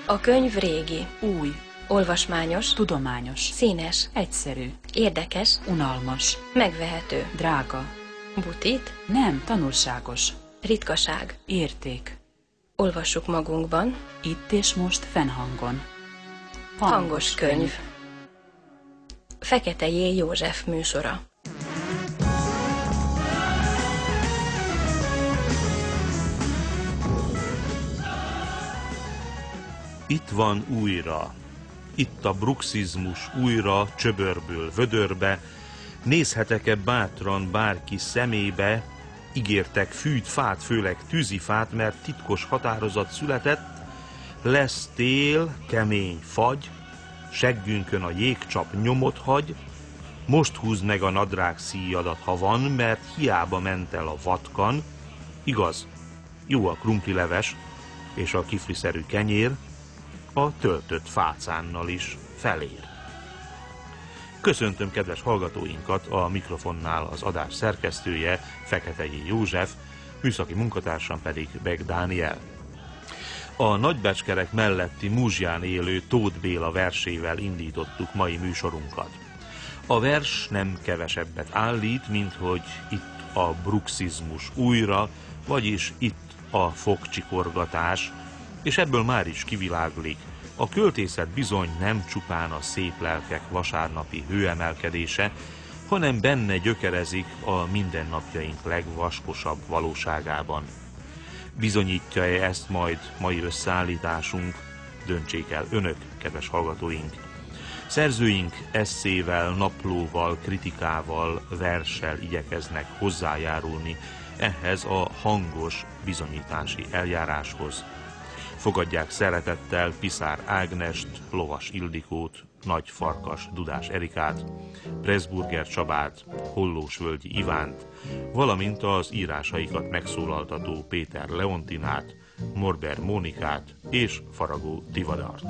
A könyv régi, új, olvasmányos, tudományos, színes, egyszerű, érdekes, unalmas, megvehető, drága, butit, nem, tanulságos, ritkaság. érték. Olvassuk magunkban. Itt és most fennhangon. Hangos könyv. Fekete J. József műsora. Itt van újra. Itt a bruxizmus újra csöbörből vödörbe. Nézhetek-e bátran bárki szemébe? Ígértek fűt fát, főleg tűzifát, mert titkos határozat született. Lesz tél, kemény fagy, seggünkön a jégcsap nyomot hagy. Most húzd meg a nadrág szíjadat, ha van, mert hiába ment el a vatkan. Igaz, jó a krumplileves és a kifliszerű kenyér, a töltött fácánnal is felér. Köszöntöm kedves hallgatóinkat, a mikrofonnál az adás szerkesztője, Fekete J. József, műszaki munkatársam pedig Beg Dániel. A Nagybecskerek melletti Múzsján élő Tóth Béla versével indítottuk mai műsorunkat. A vers nem kevesebbet állít, mint hogy itt a bruxizmus újra, vagyis itt a fogcsikorgatás, és ebből már is kiviláglik. A költészet bizony nem csupán a szép lelkek vasárnapi hőemelkedése, hanem benne gyökerezik a mindennapjaink legvaskosabb valóságában. Bizonyítja-e ezt majd mai összeállításunk? Döntsék el önök, kedves hallgatóink. Szerzőink esszével, naplóval, kritikával, verssel igyekeznek hozzájárulni ehhez a hangos bizonyítási eljáráshoz. Fogadják szeretettel Piszár Ágnest, Lovas Ildikót, Nagy Farkas Dudás Erikát, Pressburger Csabát, Hollósvölgyi Ivánt, valamint az írásaikat megszólaltató Péter Leontinát, Morber Mónikát és Faragó Tivadart.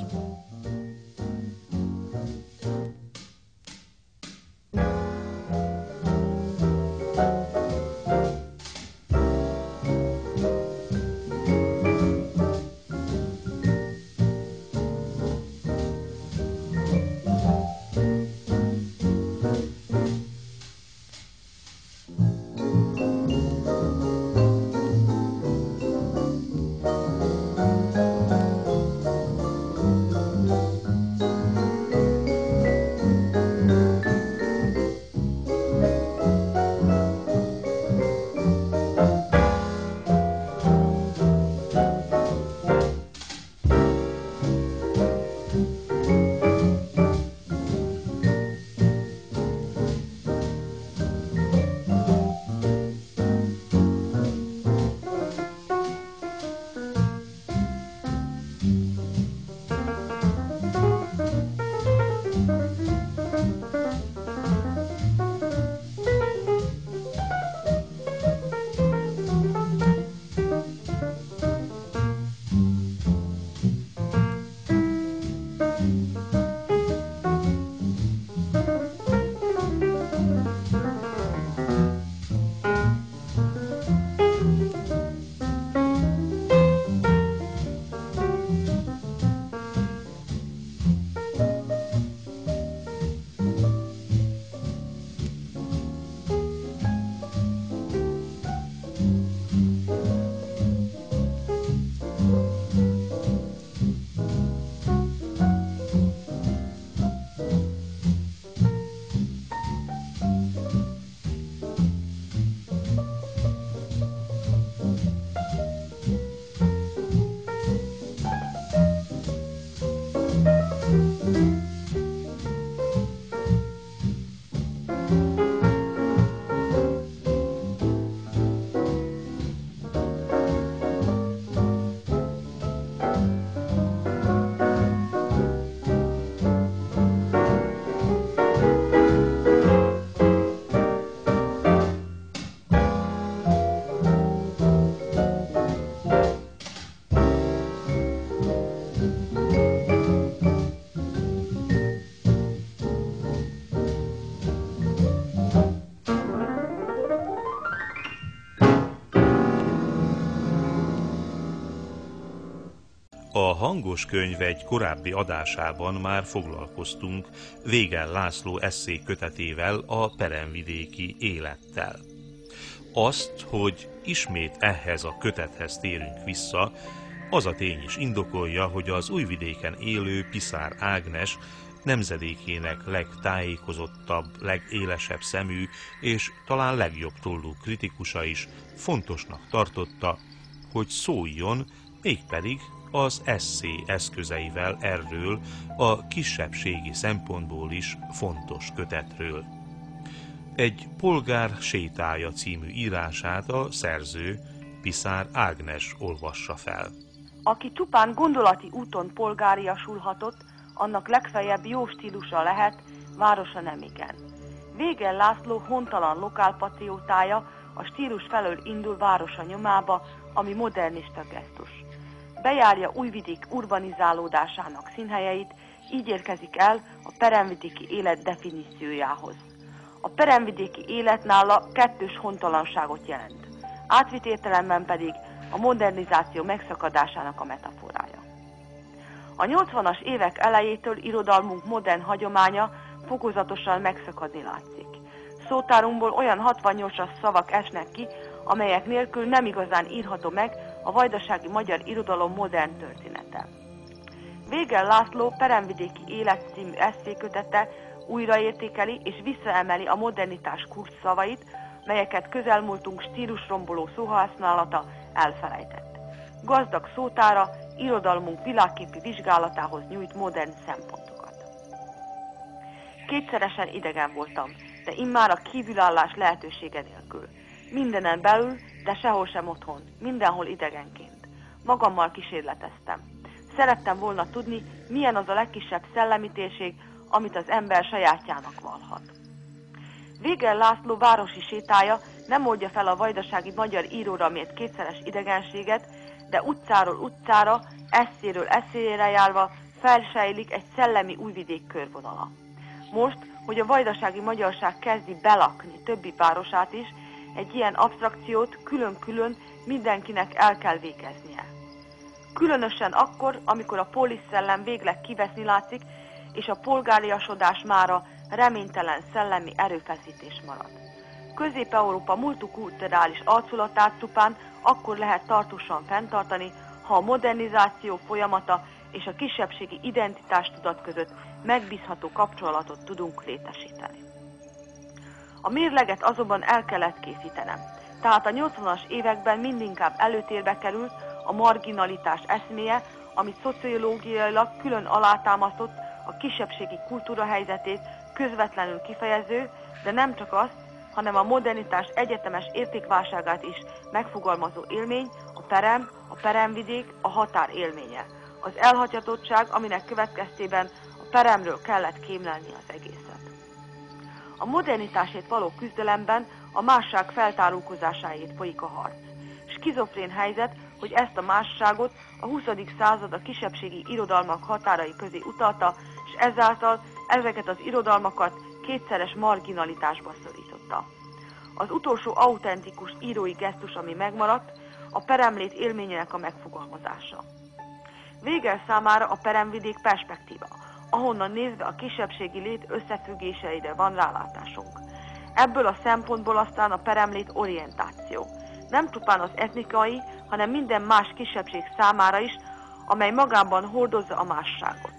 Hangos könyv egy korábbi adásában már foglalkoztunk Végel László esszé kötetével, a peremvidéki élettel. Azt, hogy ismét ehhez a kötethez térünk vissza, az a tény is indokolja, hogy az Újvidéken élő Piszár Ágnes nemzedékének legtájékozottabb, legélesebb szemű és talán legjobb tollú kritikusa is fontosnak tartotta, hogy szóljon, mégpedig az esszé eszközeivel erről a kisebbségi szempontból is fontos kötetről. Egy polgár sétája című írását a szerző, Piszár Ágnes olvassa fel. Aki csupán gondolati úton polgáriasulhatott, annak legfeljebb jó stílusa lehet, városa nem igen. Végel László hontalan lokálpatriótája a stílus felől indul városa nyomába, ami modernista gesztus. Bejárja Újvidék urbanizálódásának színhelyeit, így érkezik el a peremvidéki élet definíciójához. A peremvidéki élet nála kettős hontalanságot jelent, átvitt értelemben pedig a modernizáció megszakadásának a metaforája. A 80-as évek elejétől irodalmunk modern hagyománya fokozatosan megszakadni látszik. Szótárunkból olyan 68-as szavak esnek ki, amelyek nélkül nem igazán írható meg a vajdasági magyar irodalom modern története. Végel László peremvidéki élet című esszékötete újraértékeli és visszaemeli a modernitás kulcsszavait, melyeket közelmúltunk stílusromboló szóhasználata elfelejtett. Gazdag szótára irodalmunk világképi vizsgálatához nyújt modern szempontokat. Kétszeresen idegen voltam, de immár a kívülállás lehetősége nélkül. Mindenen belül, de sehol sem otthon, mindenhol idegenként. Magammal kísérleteztem. Szerettem volna tudni, milyen az a legkisebb szellemi térség, amit az ember sajátjának valhat. Végel László városi sétája nem oldja fel a vajdasági magyar íróra mért kétszeres idegenséget, de utcáról utcára, esszéről esszére járva felsejlik egy szellemi Újvidék körvonala. Most, hogy a vajdasági magyarság kezdi belakni többi városát is, egy ilyen absztrakciót külön-külön mindenkinek el kell végeznie. Különösen akkor, amikor a polis szellem végleg kiveszni látszik, és a polgáriasodás mára reménytelen szellemi erőfeszítés marad. Közép-Európa multikulturális arculatát csupán akkor lehet tartósan fenntartani, ha a modernizáció folyamata és a kisebbségi identitástudat között megbízható kapcsolatot tudunk létesíteni. A mérleget azonban el kellett készítenem, tehát a 80-as években mindinkább előtérbe került a marginalitás eszméje, amit szociológiailag külön alátámasztott a kisebbségi kultúra helyzetét közvetlenül kifejező, de nem csak azt, hanem a modernitás egyetemes értékválságát is megfogalmazó élmény, a perem, a peremvidék, a határ élménye. Az elhagyatottság, aminek következtében a peremről kellett kémlelni az egészet. A modernitásért való küzdelemben a másság feltárulkozásáért folyik a harc. Skizofrén helyzet, hogy ezt a másságot a 20. század a kisebbségi irodalmak határai közé utalta, és ezáltal ezeket az irodalmakat kétszeres marginalitásba szorította. Az utolsó autentikus írói gesztus, ami megmaradt, a peremlét élményének a megfogalmazása. Végel számára a peremvidék perspektíva, ahonnan nézve a kisebbségi lét összefüggéseire van rálátásunk. Ebből a szempontból aztán a peremlét orientáció. Nem csupán az etnikai, hanem minden más kisebbség számára is, amely magában hordozza a másságot.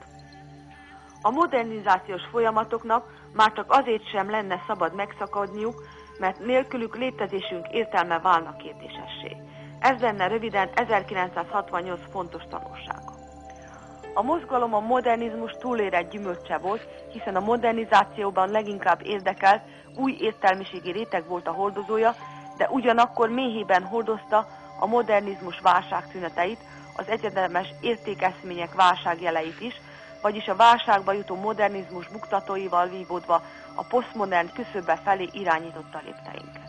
A modernizációs folyamatoknak már csak azért sem lenne szabad megszakadniuk, mert nélkülük létezésünk értelme válna kérdésessé. Ez lenne röviden 1968 fontos tanulsága. A mozgalom a modernizmus túlérett gyümölcse volt, hiszen a modernizációban leginkább érdekelt, új értelmiségi réteg volt a hordozója, de ugyanakkor méhében hordozta a modernizmus válságszüneteit, az egyetemes értékeszmények válságjeleit is, vagyis a válságba jutó modernizmus buktatóival vívódva a posztmodern küszöbe felé irányította lépteinket.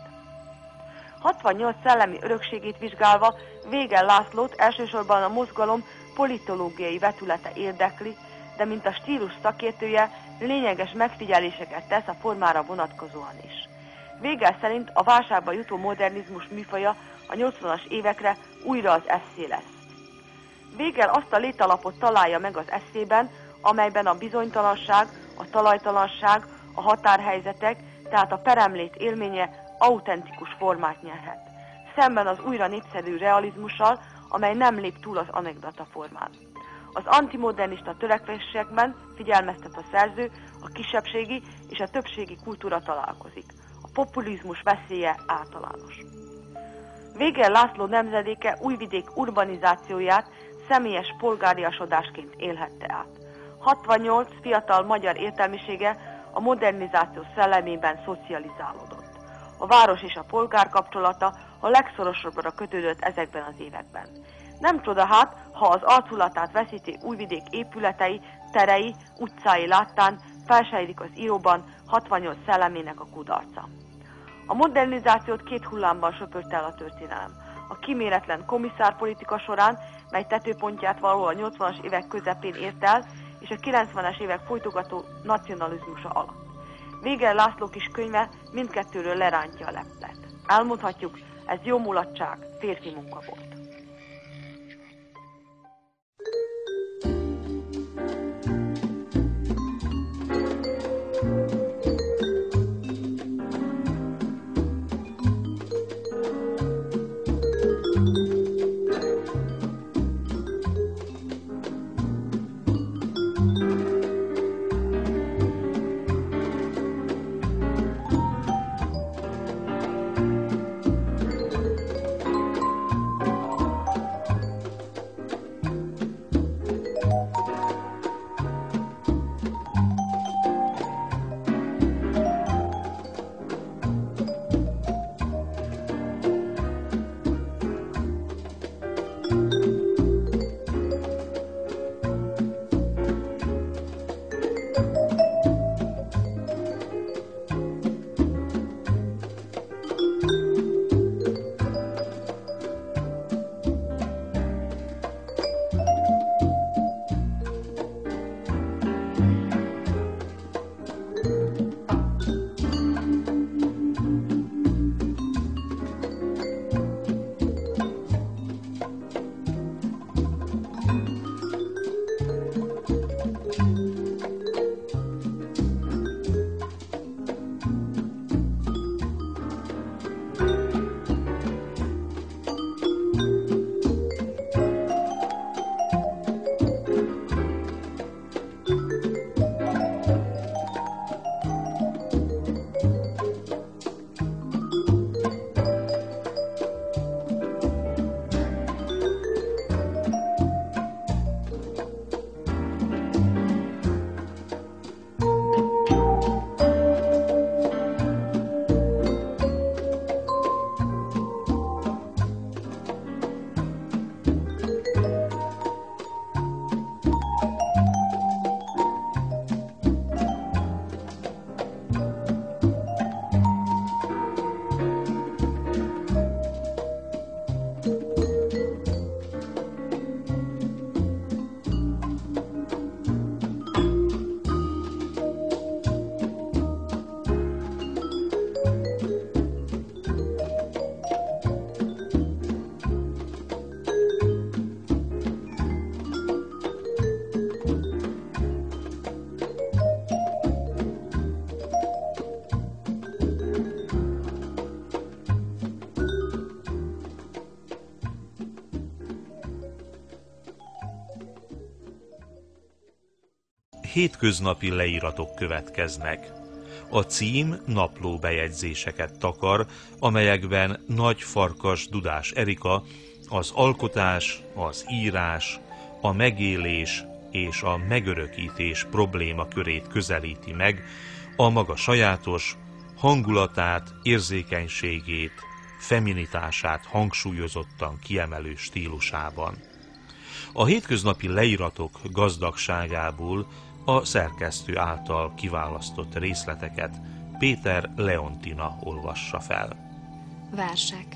68 szellemi örökségét vizsgálva Végel Lászlót elsősorban a mozgalom politológiai vetülete érdekli, de mint a stílus szakértője lényeges megfigyeléseket tesz a formára vonatkozóan is. Végel szerint a válságba jutó modernizmus műfaja a 80-as évekre újra az esszé lesz. Végel azt a létalapot találja meg az eszében, amelyben a bizonytalanság, a talajtalanság, a határhelyzetek, tehát a peremlét élménye autentikus formát nyerhet. Szemben az újra népszerű realizmussal, amely nem lép túl az anekdota formán. Az antimodernista törekvésekben, figyelmeztet a szerző, a kisebbségi és a többségi kultúra találkozik. A populizmus veszélye általános. Végel László nemzedéke Újvidék urbanizációját személyes polgáriasodásként élhette át. 68 fiatal magyar értelmisége a modernizáció szellemében szocializálódott. A város és a polgár kapcsolata a legszorosabbra kötődött ezekben az években. Nem csoda hát, ha az arculatát veszíti Újvidék épületei, terei, utcái láttán felsejlik az íróban 68 szellemének a kudarca. A modernizációt 2 hullámban söpörte el a történelem. A kiméletlen komisszárpolitika során, mely tetőpontját való a 80-as évek közepén ért el, és a 90-es évek folytogató nacionalizmusa alatt. Végel László kis könyve mindkettőről lerántja a leplet. Elmondhatjuk, ez jó mulatság, férfi munka volt. hétköznapi leíratok következnek. A cím naplóbejegyzéseket takar, amelyekben Nagy Farkas Dudás Erika az alkotás, az írás, a megélés és a megörökítés problémakörét közelíti meg a maga sajátos, hangulatát, érzékenységét, feminitását hangsúlyozottan kiemelő stílusában. A hétköznapi leíratok gazdagságából a szerkesztő által kiválasztott részleteket Péter Leontina olvassa fel. Versek.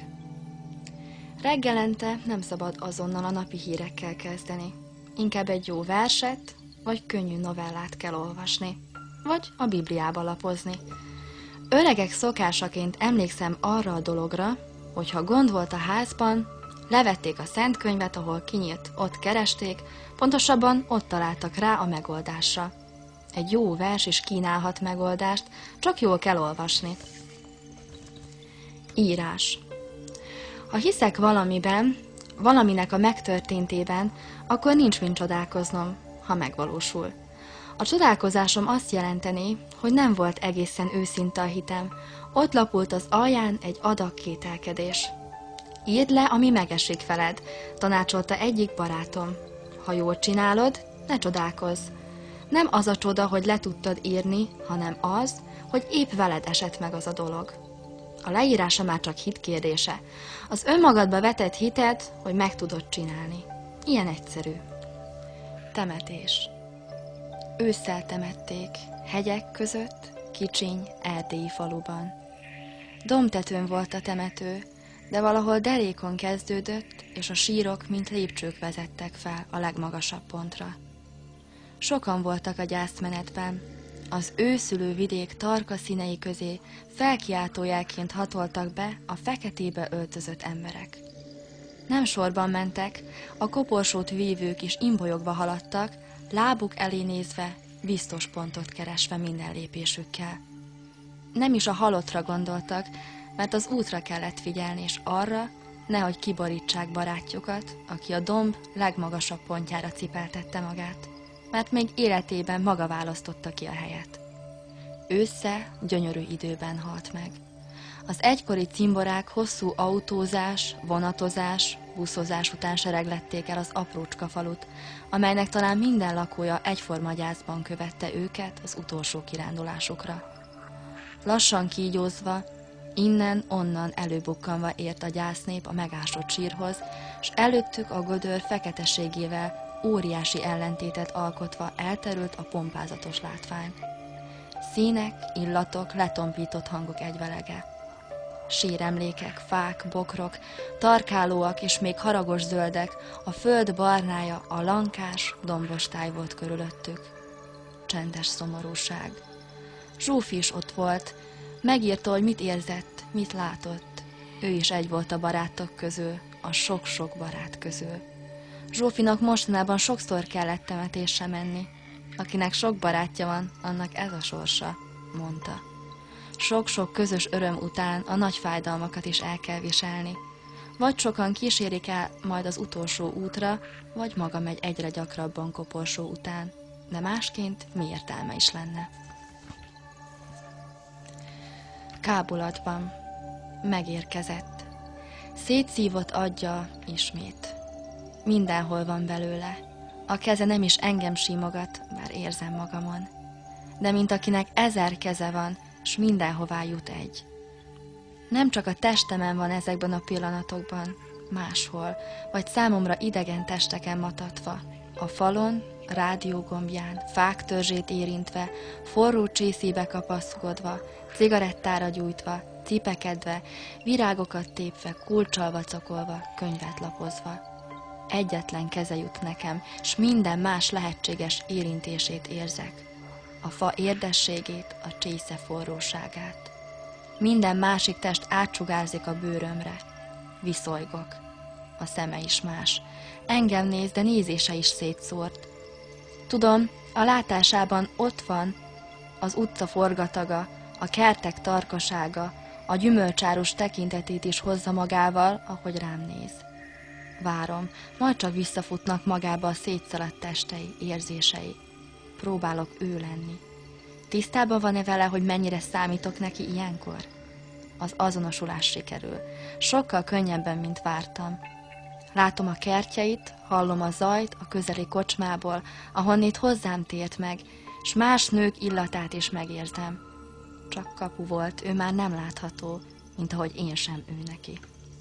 Reggelente nem szabad azonnal a napi hírekkel kezdeni. Inkább egy jó verset, vagy könnyű novellát kell olvasni, vagy a Bibliába lapozni. Öregek szokásaként emlékszem arra a dologra, hogy ha gond volt a házban, Levették a szent könyvet, ahol kinyílt, ott keresték, pontosabban ott találtak rá a megoldásra. Egy jó vers is kínálhat megoldást, csak jól kell olvasni. Írás. Ha hiszek valamiben, valaminek a megtörténtében, akkor nincs mint csodálkoznom, ha megvalósul. A csodálkozásom azt jelenteni, hogy nem volt egészen őszinte a hitem, ott lapult az alján egy adag kételkedés. Írd le, ami megesik veled, tanácsolta egyik barátom. Ha jól csinálod, ne csodálkozz. Nem az a csoda, hogy le tudtad írni, hanem az, hogy épp veled esett meg az a dolog. A leírása már csak hit kérdése. Az önmagadba vetett hited, hogy meg tudod csinálni. Ilyen egyszerű. Temetés. Ősszel temették, hegyek között, kicsiny, erdélyi faluban. Dombtetőn volt a temető, de valahol derékon kezdődött, és a sírok, mint lépcsők vezettek fel a legmagasabb pontra. Sokan voltak a gyászmenetben. Az őszülő vidék tarka színei közé felkiáltójelként hatoltak be a feketébe öltözött emberek. Nem sorban mentek, a koporsót vívők is imbolyogva haladtak, lábuk elé nézve, biztos pontot keresve minden lépésükkel. Nem is a halottra gondoltak, mert az útra kellett figyelni, és arra, nehogy kiborítsák barátjukat, aki a domb legmagasabb pontjára cipeltette magát, mert még életében maga választotta ki a helyet. Ősszel gyönyörű időben halt meg. Az egykori cimborák hosszú autózás, vonatozás, buszozás után sereglették el az aprócska falut, amelynek talán minden lakója egyforma gyászban követte őket az utolsó kirándulásukra. Lassan kígyózva, innen-onnan előbukkanva ért a gyásznép a megásott sírhoz, s előttük a gödör feketeségével óriási ellentétet alkotva elterült a pompázatos látvány. Színek, illatok, letompított hangok egyvelege. Síremlékek, fák, bokrok, tarkálóak és még haragos zöldek, a föld barnája, a lankás, dombos táj volt körülöttük. Csendes szomorúság. Zsófi is ott volt, megírta, hogy mit érzett, mit látott. Ő is egy volt a barátok közül, a sok-sok barát közül. Zsófinak mostanában sokszor kellett temetésre menni. Akinek sok barátja van, annak ez a sorsa, mondta. Sok-sok közös öröm után a nagy fájdalmakat is el kell viselni. Vagy sokan kísérik el majd az utolsó útra, vagy maga megy egyre gyakrabban koporsó után. De másként mi értelme is lenne? Kábulatban. Megérkezett. Szétszívott agya ismét. Mindenhol van belőle. A keze nem is engem simogat, bár érzem magamon. De mint akinek 1000 keze van, s mindenhová jut egy. Nem csak a testemen van ezekben a pillanatokban, máshol, vagy számomra idegen testeken matatva, a falon, rádiógombján, fák törzsét érintve, forró csészébe kapaszkodva, cigarettára gyújtva, cipekedve, virágokat tépve, kulccsal vacakolva, könyvet lapozva. Egyetlen keze jut nekem, s minden más lehetséges érintését érzek. A fa érdességét, a csésze forróságát. Minden másik test átsugárzik a bőrömre. Viszolygok. A szeme is más. Engem néz, de nézése is szétszórt. Tudom, a látásában ott van az utca forgataga, a kertek tarkasága, a gyümölcsárus tekintetét is hozza magával, ahogy rám néz. Várom, majd csak visszafutnak magába a szétszaladt testei, érzései. Próbálok ő lenni. Tisztában van-e vele, hogy mennyire számítok neki ilyenkor? Az azonosulás sikerül. Sokkal könnyebben, mint vártam. Látom a kertjeit, hallom a zajt a közeli kocsmából, ahonnét hozzám tért meg, s más nők illatát is megérzem. Csak kapu volt, ő már nem látható, mint ahogy én sem ő neki.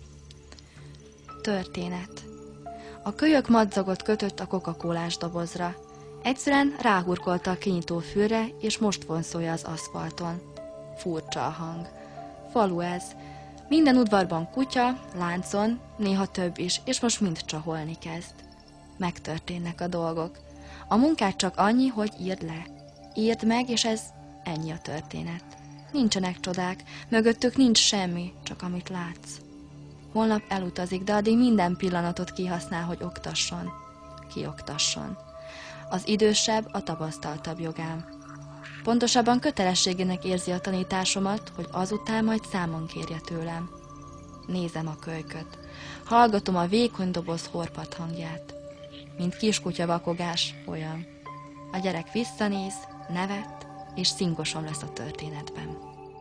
Történet. A kölyök madzagot kötött a coca-colás dobozra. Egyszerűen ráhurkolta a kinyitó fülre, és most vonszolja az aszfalton. Furcsa a hang. Falu ez. Minden udvarban kutya, láncon, néha több is, és most mind csaholni kezd. Megtörténnek a dolgok. A munkát csak annyi, hogy írd le. Írd meg, és ez ennyi a történet. Nincsenek csodák, mögöttük nincs semmi, csak amit látsz. Holnap elutazik, de addig minden pillanatot kihasznál, hogy oktasson, kioktasson. Az idősebb a tapasztaltabb jogám. Pontosabban kötelességének érzi a tanításomat, hogy azután majd számon kérje tőlem. Nézem a kölyköt. Hallgatom a vékony doboz horpadt hangját. Mint kiskutya vakogás, olyan. A gyerek visszanéz, nevet, és szingoson lesz a történetben.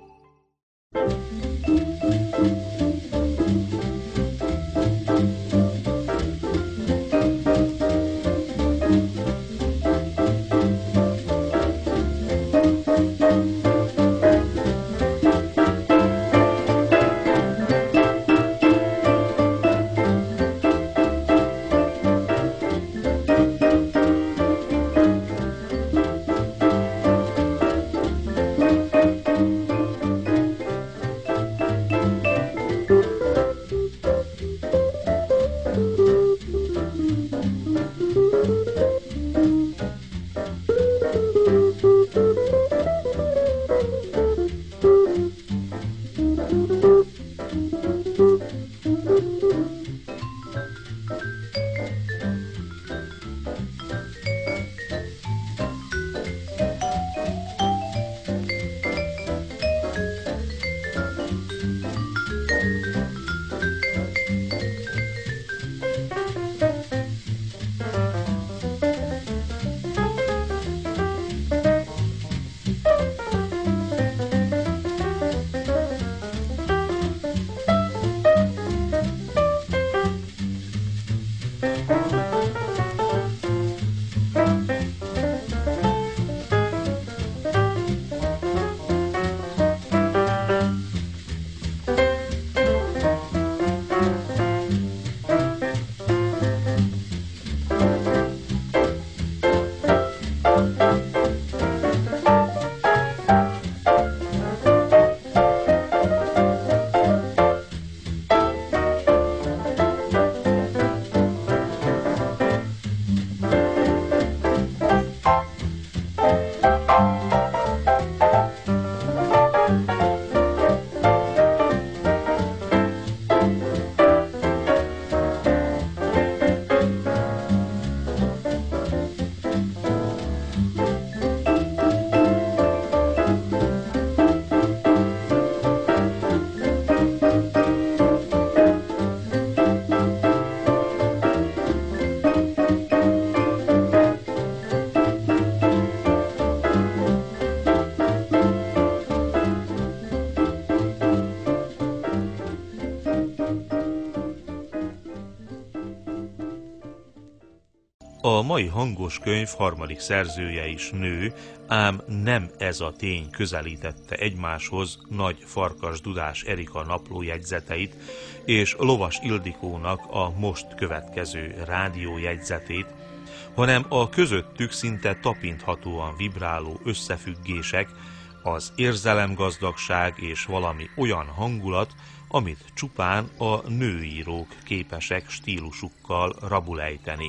A mai hangos könyv harmadik szerzője is nő, ám nem ez a tény közelítette egymáshoz Nagy Farkas Dudás Erika naplójegyzeteit és Lovas Ildikónak a most következő rádiójegyzetét, hanem a közöttük szinte tapinthatóan vibráló összefüggések, az érzelemgazdagság és valami olyan hangulat, amit csupán a nőírók képesek stílusukkal rabulejteni.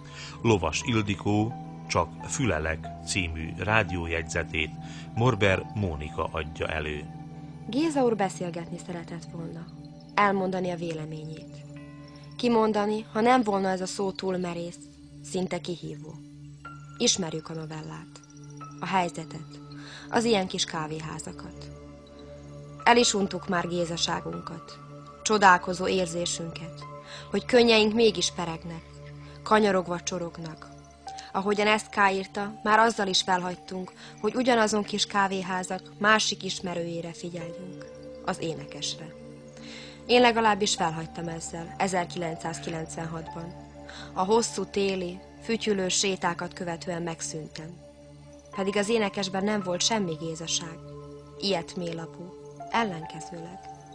Lovas Ildikó Csak fülelek című rádiójegyzetét Morber Mónika adja elő. Géza úr beszélgetni szeretett volna, elmondani a véleményét. Kimondani, ha nem volna ez a szó túl merész, szinte kihívó. Ismerjük a novellát, a helyzetet, az ilyen kis kávéházakat. El is untuk már gézaságunkat, csodálkozó érzésünket, hogy könnyeink mégis peregnek, kanyarogva csorognak. Ahogyan ezt K. írta, már azzal is felhagytunk, hogy ugyanazon kis kávéházak másik ismerőjére figyeljünk, az énekesre. Én legalábbis felhagytam ezzel 1996-ban. A hosszú téli, fütyülő sétákat követően megszűntem. Pedig az énekesben nem volt semmi gézaság, ilyet mélapú, ellenkezőleg.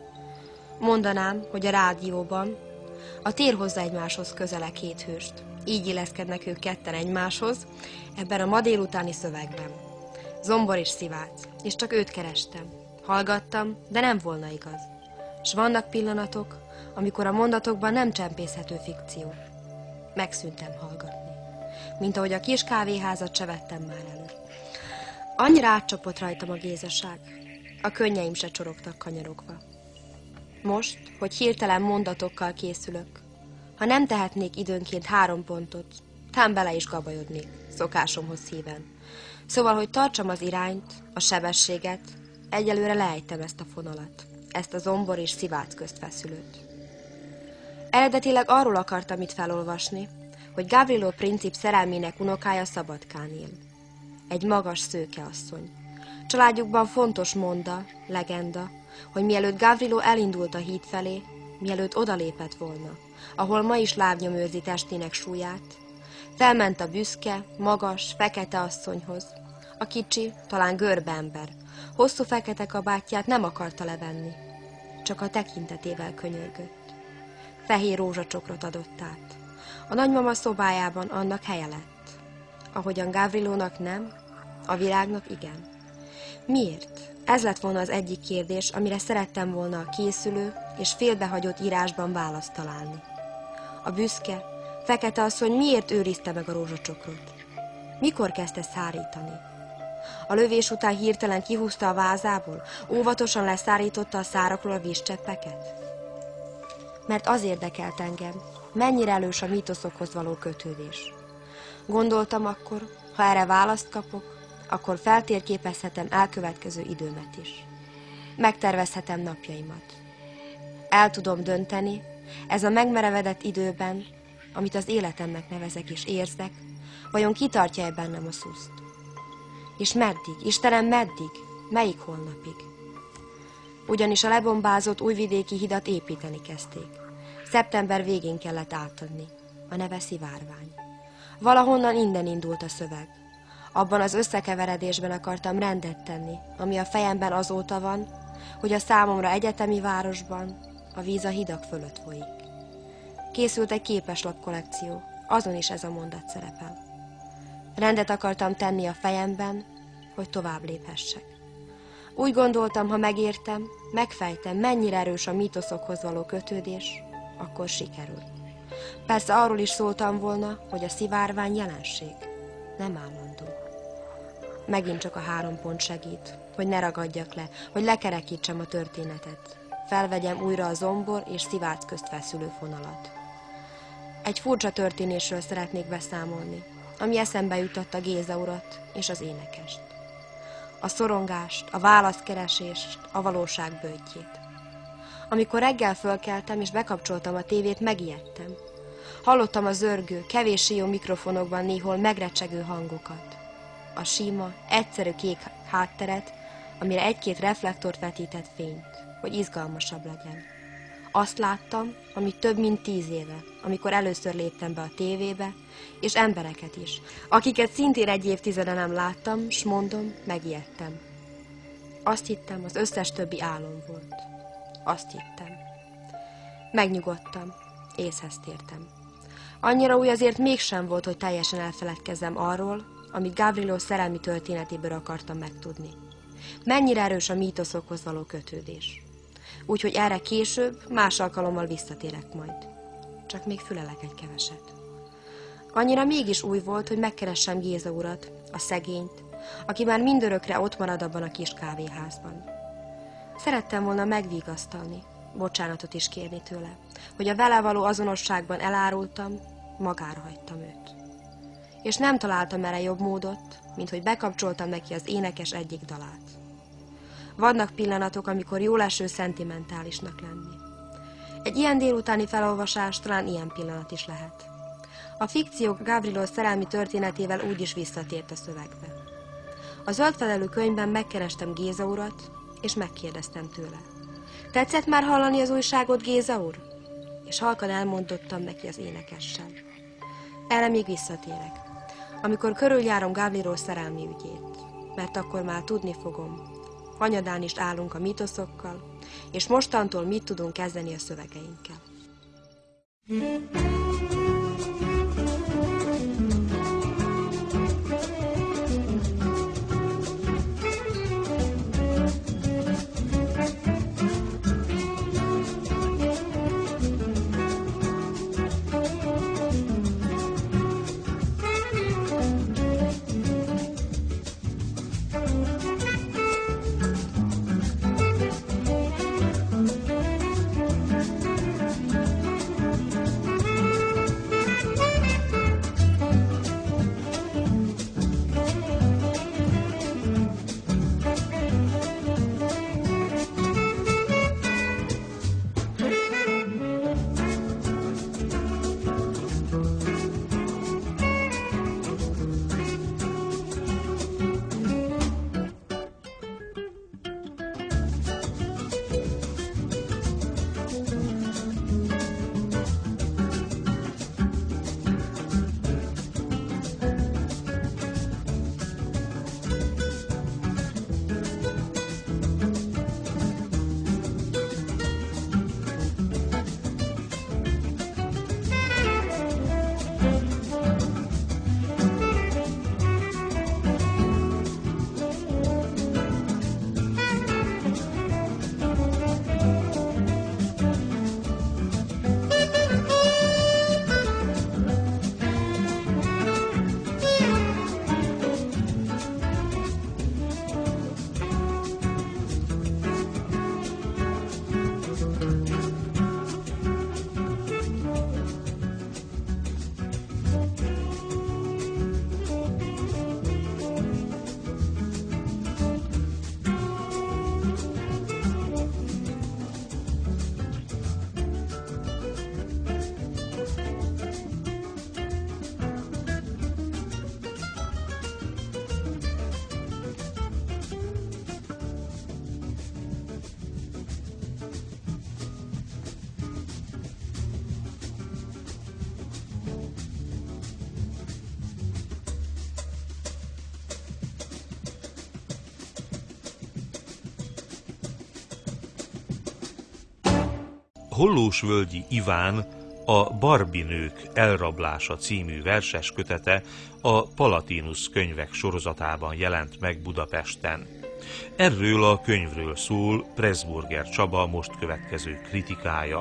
Mondanám, hogy a rádióban a tér hozza egymáshoz közel két hőst. Így illeszkednek ők ketten egymáshoz, ebben a ma délutáni szövegben. Zombor és Szivác, és csak őt kerestem. Hallgattam, de nem volna igaz. S vannak pillanatok, amikor a mondatokban nem csempészhető fikció. Megszűntem hallgatni. Mint ahogy a kis kávéházat se vettem már elő. Annyira átcsapott rajtam a gézaság. A könnyeim se csorogtak kanyarogva. Most, hogy hirtelen mondatokkal készülök, ha nem tehetnék időnként 3 pontot, tám bele is gabajodnék, szokásomhoz híven. Szóval, hogy tartsam az irányt, a sebességet, egyelőre leejtem ezt a fonalat, ezt a zombor és szivác közt feszülőt. Eredetileg arról akartam itt felolvasni, hogy Gavrilo princip szerelmének unokája Szabadkán él. Egy magas szőke asszony. Családjukban fontos monda, legenda, hogy mielőtt Gavrilo elindult a híd felé, mielőtt odalépett volna, ahol ma is lábnyom őrzi testének súlyát, felment a büszke, magas, fekete asszonyhoz. A kicsi, talán görbe ember, hosszú fekete kabátját nem akarta levenni, csak a tekintetével könyörgött. Fehér rózsacsokrot adott át. A nagymama szobájában annak helye lett. Ahogyan Gavrilónak nem, a világnak igen. Miért? Ez lett volna az egyik kérdés, amire szerettem volna a készülő és félbehagyott írásban választ találni. A büszke, fekete asszony miért őrizte meg a rózsacsokrot? Mikor kezdte szárítani? A lövés után hirtelen kihúzta a vázából, óvatosan leszárította a szárakról a vízcseppeket? Mert az érdekelt engem, mennyire erős a mítoszokhoz való kötődés. Gondoltam akkor, ha erre választ kapok, akkor feltérképezhetem elkövetkező időmet is. Megtervezhetem napjaimat. El tudom dönteni, ez a megmerevedett időben, amit az életemnek nevezek és érzek, vajon kitartja-e bennem a szuszt? És meddig? Istenem, meddig? Melyik holnapig? Ugyanis a lebombázott újvidéki hidat építeni kezdték. Szeptember végén kellett átadni. A neve Szivárvány. Valahonnan innen indult a szöveg. Abban az összekeveredésben akartam rendet tenni, ami a fejemben azóta van, hogy a számomra egyetemi városban a víz a hidak fölött folyik. Készült egy képeslap kollekció, azon is ez a mondat szerepel. Rendet akartam tenni a fejemben, hogy tovább léphessek. Úgy gondoltam, ha megértem, megfejtem, mennyire erős a mítoszokhoz való kötődés, akkor sikerül. Persze arról is szóltam volna, hogy a szivárvány jelenség, nem állandó. Megint csak a 3 pont segít, hogy ne ragadjak le, hogy lekerekítsem a történetet. Felvegyem újra a zombor és szivác közt feszülő fonalat. Egy furcsa történésről szeretnék beszámolni, ami eszembe juttatta Géza urat és az énekest. A szorongást, a válaszkeresést, a valóság böjtjét. Amikor reggel fölkeltem és bekapcsoltam a tévét, megijedtem. Hallottam a zörgő, kevéssé jó mikrofonokban néhol megrecsegő hangokat. A sima, egyszerű kék hátteret, amire 1-2 reflektort vetített fényt, hogy izgalmasabb legyen. Azt láttam, amit több mint 10 éve, amikor először léptem be a tévébe, és embereket is, akiket szintén 1 évtizede nem láttam, s mondom, megijedtem. Azt hittem, az összes többi álom volt. Azt hittem. Megnyugodtam, észhez tértem. Annyira új azért mégsem volt, hogy teljesen elfeledkezzem arról, amit Gavrilo szerelmi történetéből akartam megtudni. Mennyire erős a mítoszokhoz való kötődés. Úgyhogy erre később, más alkalommal visszatérek majd. Csak még fülelek egy keveset. Annyira mégis új volt, hogy megkeressem Géza urat, a szegényt, aki már mindörökre ott marad abban a kis kávéházban. Szerettem volna megvigasztalni, bocsánatot is kérni tőle, hogy a vele való azonosságban elárultam, magára hagytam őt. És nem találtam erre jobb módot, mint hogy bekapcsoltam neki az énekes egyik dalát. Vannak pillanatok, amikor jól eső szentimentálisnak lenni. Egy ilyen délutáni felolvasás talán ilyen pillanat is lehet. A fikció Gavrilo szerelmi történetével úgy is visszatért a szövegbe. A zöldfedelű könyvben megkerestem Géza urat, és megkérdeztem tőle. Tetszett már hallani az újságot, Géza úr? És halkan elmondottam neki az énekessel. Erre még visszatérek, amikor körüljárom Gavrilo szerelmi ügyét, mert akkor már tudni fogom, hanyadán is állunk a mitoszokkal, és mostantól mit tudunk kezdeni a szövegeinkkel. Hollósvölgyi Iván a Barbinők elrablása című verses kötete a Palatinus könyvek sorozatában jelent meg Budapesten. Erről a könyvről szól Pressburger Csaba most következő kritikája.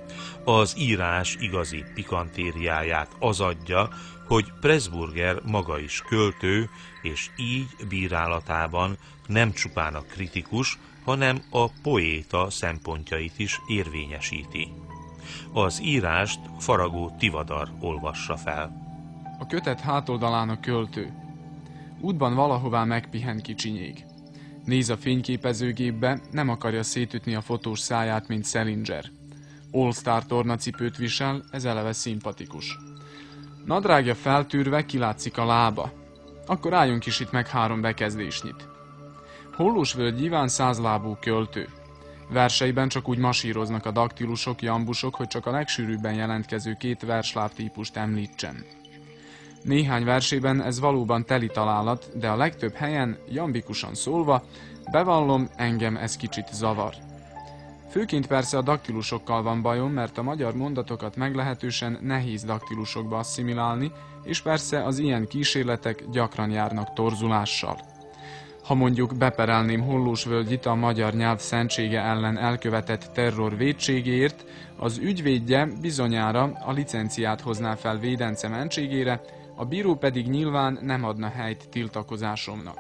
Az írás igazi pikantériáját az adja, hogy Pressburger maga is költő, és így bírálatában nem csupán a kritikus, hanem a poéta szempontjait is érvényesíti. Az írást Faragó Tivadar olvassa fel. A kötet hátoldalán a költő. Útban valahová megpihen kicsinyég. Néz a fényképezőgépbe, nem akarja szétütni a fotós száját, mint Salinger. All-Star tornacipőt visel, ez eleve szimpatikus. Nadrágja feltűrve kilátszik a lába. Akkor álljunk is itt meg 3 bekezdésnyit. Hollósvölgyi Iván 100 lábú költő. Verseiben csak úgy masíroznak a daktilusok, jambusok, hogy csak a legsűrűbben jelentkező 2 verslábtípust említsem. Néhány versében ez valóban teli találat, de a legtöbb helyen, jambikusan szólva, bevallom, engem ez kicsit zavar. Főként persze a daktilusokkal van bajom, mert a magyar mondatokat meglehetősen nehéz daktilusokba asszimilálni, és persze az ilyen kísérletek gyakran járnak torzulással. Ha mondjuk beperelném Hollósvölgyit a magyar nyelv szentsége ellen elkövetett terror vétségéért, az ügyvédje bizonyára a licenciát hozná fel védence mentségére, a bíró pedig nyilván nem adna helyt tiltakozásomnak.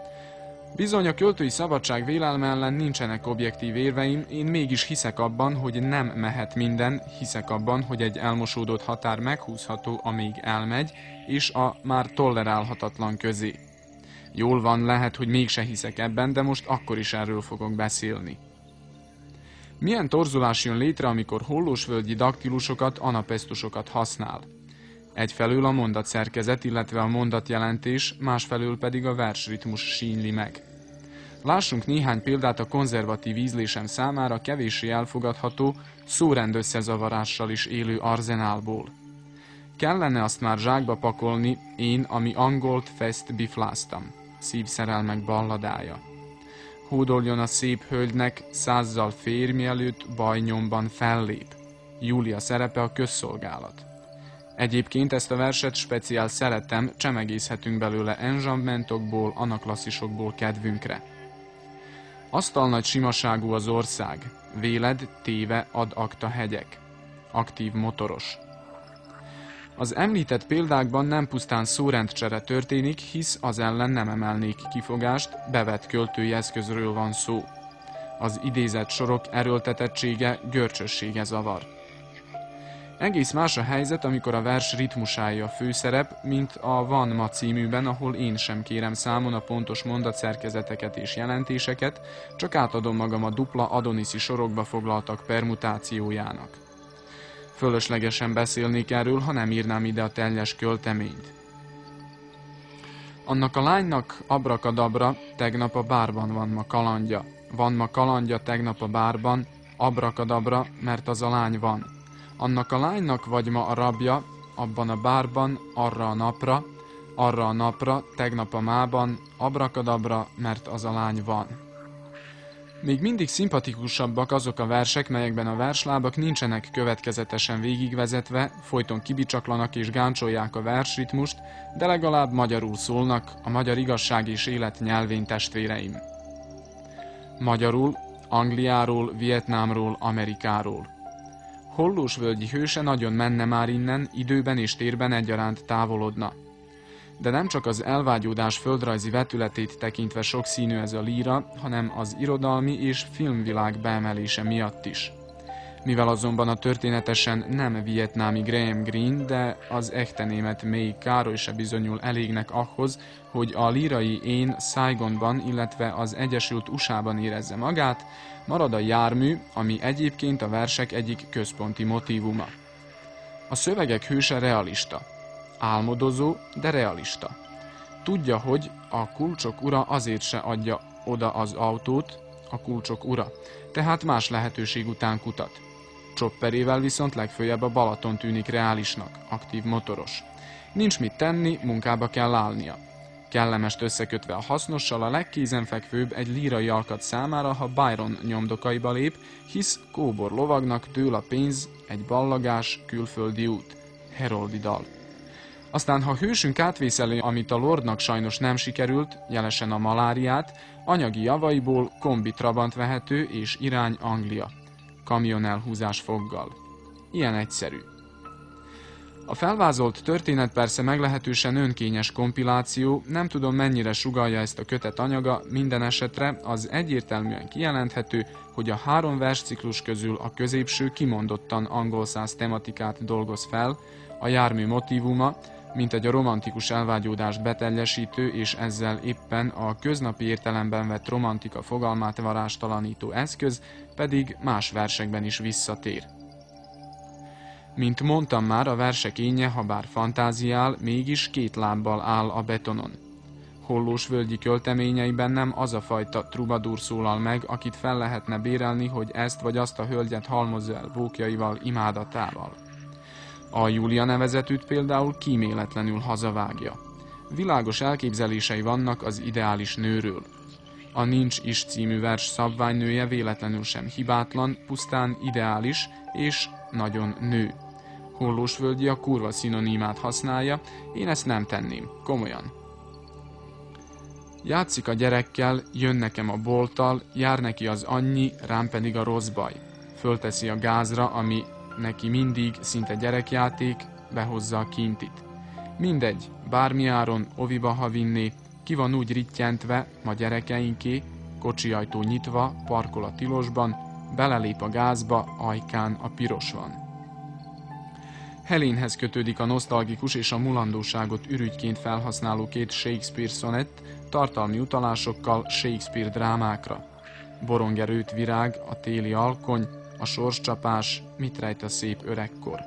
Bizony a költői szabadság vélelme ellen nincsenek objektív érveim, én mégis hiszek abban, hogy nem mehet minden, hiszek abban, hogy egy elmosódott határ meghúzható, amíg elmegy, és a már tolerálhatatlan közé. Jól van, lehet, hogy mégse hiszek ebben, de most akkor is erről fogok beszélni. Milyen torzulás jön létre, amikor hollósvölgyi daktilusokat, anapesztusokat használ? Egyfelől a mondatszerkezet, illetve a mondatjelentés, másfelől pedig a versritmus sínli meg. Lássunk néhány példát a konzervatív ízlésem számára kevéssé elfogadható, szórendösszezavarással is élő arzenálból. Kellene azt már zsákba pakolni, én, ami angolt fest bifláztam. Szívszerelmek balladája. Hódoljon a szép hölgynek, 100-zal férj, mielőtt bajnyomban fellép. Júlia szerepe a közszolgálat. Egyébként ezt a verset speciál szeretem, csemegészhetünk belőle enjambmentokból, anaklasszisokból kedvünkre. Asztalnagy simaságú az ország, véled, téve ad akta hegyek. Aktív motoros. Az említett példákban nem pusztán szórendcsere történik, hisz az ellen nem emelnék kifogást, bevett költői eszközről van szó. Az idézett sorok erőltetettsége, görcsössége zavar. Egész más a helyzet, amikor a vers ritmusája a főszerep, mint a Van ma címűben, ahol én sem kérem számon a pontos mondatszerkezeteket és jelentéseket, csak átadom magam a dupla adoniszi sorokba foglaltak permutációjának. Fölöslegesen beszélnék erről, ha nem írnám ide a teljes költeményt. Annak a lánynak abrakadabra, tegnap a bárban van ma kalandja. Van ma kalandja tegnap a bárban, abrakadabra, mert az a lány van. Annak a lánynak vagy ma a rabja, abban a bárban, arra a napra, tegnap a mában, abrakadabra, mert az a lány van. Még mindig szimpatikusabbak azok a versek, melyekben a verslábak nincsenek következetesen végigvezetve, folyton kibicsaklanak és gáncsolják a versritmust, de legalább magyarul szólnak, a magyar igazság és élet nyelvén testvéreim. Magyarul, Angliáról, Vietnámról, Amerikáról. Hollósvölgyi hőse nagyon menne már innen, időben és térben egyaránt távolodna. De nem csak az elvágyódás földrajzi vetületét tekintve sokszínű ez a líra, hanem az irodalmi és filmvilág beemelése miatt is. Mivel azonban a történetesen nem vietnámi Graham Greene, de az echte német May Károly se bizonyul elégnek ahhoz, hogy a lírai én Saigonban, illetve az Egyesült USA-ban érezze magát, marad a jármű, ami egyébként a versek egyik központi motívuma. A szövegek hőse realista. Álmodozó, de realista. Tudja, hogy a kulcsok ura azért se adja oda az autót, a kulcsok ura, tehát más lehetőség után kutat. Chopperével viszont legföljebb a Balaton tűnik reálisnak, aktív motoros. Nincs mit tenni, munkába kell állnia. Kellemest összekötve a hasznossal, a legkézenfekvőbb egy lírai alkat számára, ha Byron nyomdokaiba lép, hisz kóbor lovagnak től a pénz egy ballagás, külföldi út. Heroldi dal. Aztán, ha hősünk átvészeli, amit a lordnak sajnos nem sikerült, jelesen a maláriát, anyagi javaiból kombi trabant vehető és irány Anglia. Kamion elhúzás foggal. Ilyen egyszerű. A felvázolt történet persze meglehetősen önkényes kompiláció, nem tudom mennyire sugallja ezt a kötet anyaga, minden esetre az egyértelműen kijelenthető, hogy a 3 versciklus közül a középső kimondottan angolszász tematikát dolgoz fel, a jármű motívuma, mint egy a romantikus elvágyódást beteljesítő és ezzel éppen a köznapi értelemben vett romantika fogalmát varástalanító eszköz, pedig más versekben is visszatér. Mint mondtam már, a versek énje, ha bár fantáziál, mégis 2 lábbal áll a betonon. Hollósvölgyi költeményeiben nem az a fajta trubadúr szólal meg, akit fel lehetne bérelni, hogy ezt vagy azt a hölgyet halmozza el bókjaival, imádatával. A Júlia nevezetűt például kíméletlenül hazavágja. Világos elképzelései vannak az ideális nőről. A Nincs is című vers szabványnője véletlenül sem hibátlan, pusztán ideális és nagyon nő. Hollósvölgyi a kurva szinonimát használja, én ezt nem tenném, komolyan. Játszik a gyerekkel, jön nekem a bolttal, jár neki az annyi, rám pedig a rossz baj. Fölteszi a gázra, ami neki mindig szinte gyerekjáték, behozza a kintit. Mindegy, bármi áron oviba, ha vinné, ki van úgy rittyentve, ma gyerekeinké, kocsiajtó nyitva, parkol a tilosban, belelép a gázba, ajkán a piros van. Helénhez kötődik a nosztalgikus és a mulandóságot ürügyként felhasználó 2 Shakespeare szonett, tartalmi utalásokkal Shakespeare drámákra. Borongerőt virág, a téli alkony, a sorscsapás, mit rejt a szép öregkor.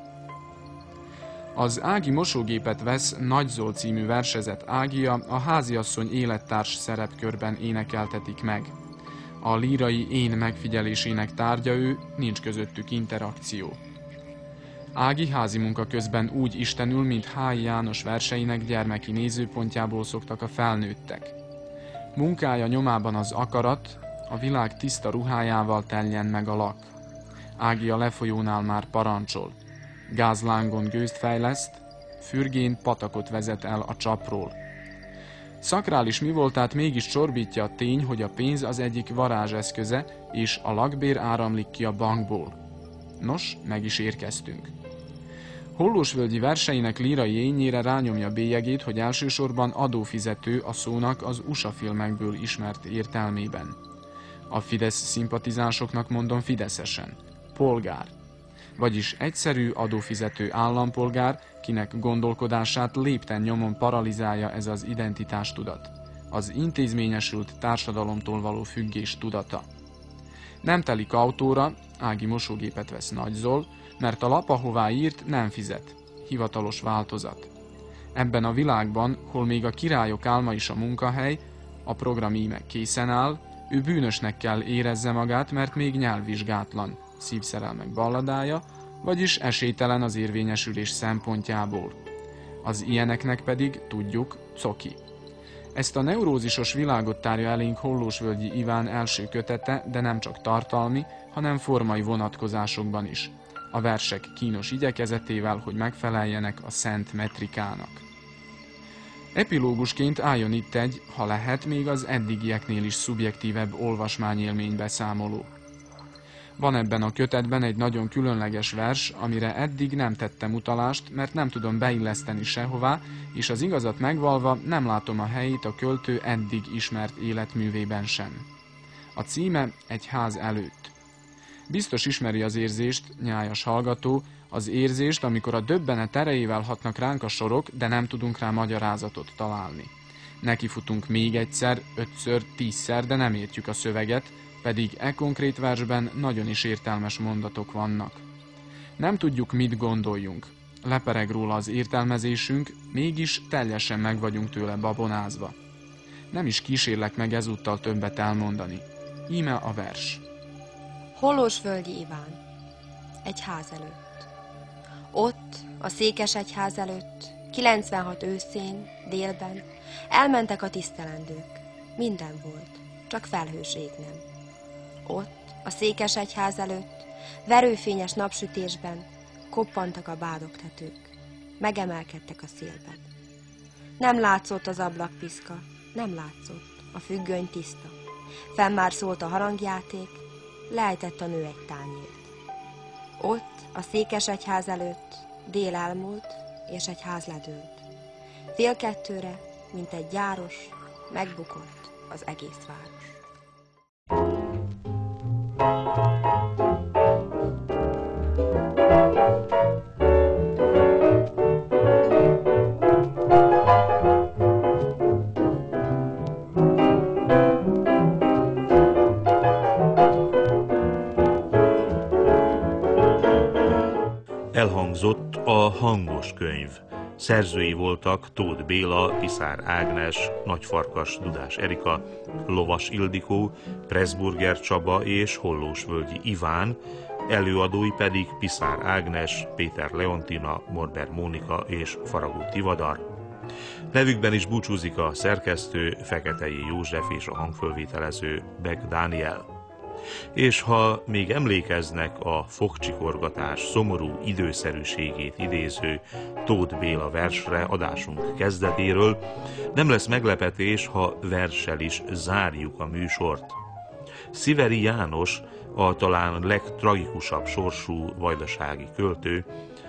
Az Ági mosógépet vesz Nagy Zol című versezet Ágia a háziasszony élettárs szerepkörben énekeltetik meg. A lírai én megfigyelésének tárgya ő, nincs közöttük interakció. Ági házi munka közben úgy istenül, mint H. János verseinek gyermeki nézőpontjából szoktak a felnőttek. Munkája nyomában az akarat, a világ tiszta ruhájával teljen meg a lak. Ági a lefolyónál már parancsol. Gázlángon gőzt fejleszt, fürgén patakot vezet el a csapról. Szakrális mivoltát mégis csorbítja a tény, hogy a pénz az egyik varázseszköze, és a lakbér áramlik ki a bankból. Nos, meg is érkeztünk. Hollósvölgyi verseinek lírai énjére rányomja bélyegét, hogy elsősorban adófizető a szónak az USA filmekből ismert értelmében. A Fidesz szimpatizánsoknak mondom fideszesen. Polgár. Vagyis egyszerű adófizető állampolgár, kinek gondolkodását lépten nyomon paralizálja ez az identitástudat. Az intézményesült társadalomtól való függés tudata. Nem telik autóra, Ági mosógépet vesz Nagy Zol, mert a lap, ahová írt, nem fizet. Hivatalos változat. Ebben a világban, hol még a királyok álma is a munkahely, a program íme készen áll, ő bűnösnek kell érezze magát, mert még nyelvvizsgátlan, szívszerelmek balladája, vagyis esélytelen az érvényesülés szempontjából. Az ilyeneknek pedig, tudjuk, coki. Ezt a neurózisos világot tárja elénk Hollósvölgyi Iván első kötete, de nem csak tartalmi, hanem formai vonatkozásokban is. A versek kínos igyekezetével, hogy megfeleljenek a szent metrikának. Epilógusként álljon itt egy, ha lehet, még az eddigieknél is szubjektívebb olvasmányélmény beszámoló. Van ebben a kötetben egy nagyon különleges vers, amire eddig nem tettem utalást, mert nem tudom beilleszteni sehová, és az igazat megvalva nem látom a helyét a költő eddig ismert életművében sem. A címe Egy ház előtt. Biztos ismeri az érzést, nyájas hallgató, az érzést, amikor a döbbenet erejével hatnak ránk a sorok, de nem tudunk rá magyarázatot találni. Nekifutunk még egyszer, 5-ször, 10-szer, de nem értjük a szöveget, pedig e konkrét versben nagyon is értelmes mondatok vannak. Nem tudjuk, mit gondoljunk. Lepereg róla az értelmezésünk, mégis teljesen meg vagyunk tőle babonázva. Nem is kísérlek meg ezúttal többet elmondani. Íme a vers. Hollósvölgyi Iván. Egy ház előtt. Ott, a Székesegyház előtt, 96 őszén, délben elmentek a tisztelendők. Minden volt, csak felhőség nem. Ott, a Székesegyház előtt, verőfényes napsütésben koppantak a bádogtetők. Megemelkedtek a szélben. Nem látszott az ablakpiszka, nem látszott, a függöny tiszta. Fenn már szólt a harangjáték, lejtett a nő egy tányért. Ott, a Székesegyház előtt, dél elmúlt, és egy ház ledőlt. 1:30, mint egy gyáros, megbukott az egész város. Elhangzott a Hangos könyv. Szerzői voltak Tóth Béla, Piszár Ágnes, Nagyfarkas Dudás Erika, Lovas Ildikó, Pressburger Csaba és Hollósvölgyi Iván, előadói pedig Piszár Ágnes, Péter Leontina, Morber Mónika és Faragó Tivadar. Nevükben is búcsúzik a szerkesztő, Feketei József és a hangfölvételező Beck Dániel. És ha még emlékeznek a fogcsikorgatás szomorú időszerűségét idéző Tóth Béla versre adásunk kezdetéről, nem lesz meglepetés, ha verssel is zárjuk a műsort. Sziveri János, a talán legtragikusabb sorsú vajdasági költő,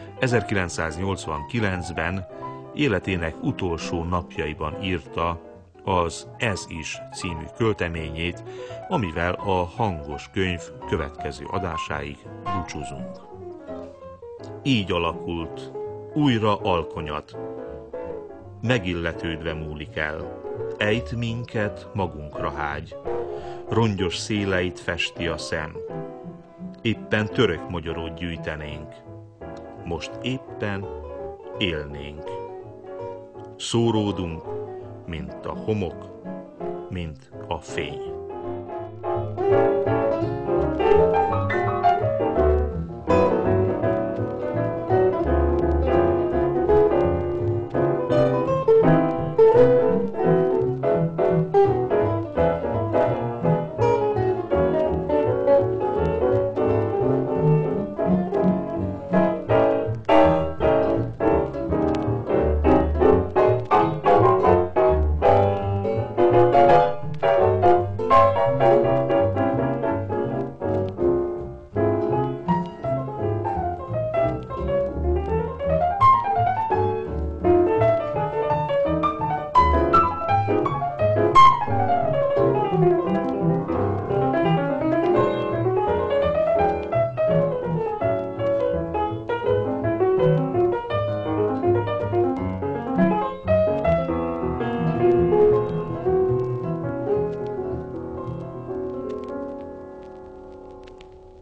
1989-ben életének utolsó napjaiban írta az Ez is című költeményét, amivel a Hangos könyv következő adásáig búcsúzunk. Így alakult, újra alkonyat, megilletődve múlik el, ejt minket magunkra hágy, rongyos széleit festi a szem, éppen török magyarót gyűjtenénk, most éppen élnénk. Szóródunk, mint a homok, mint a fény.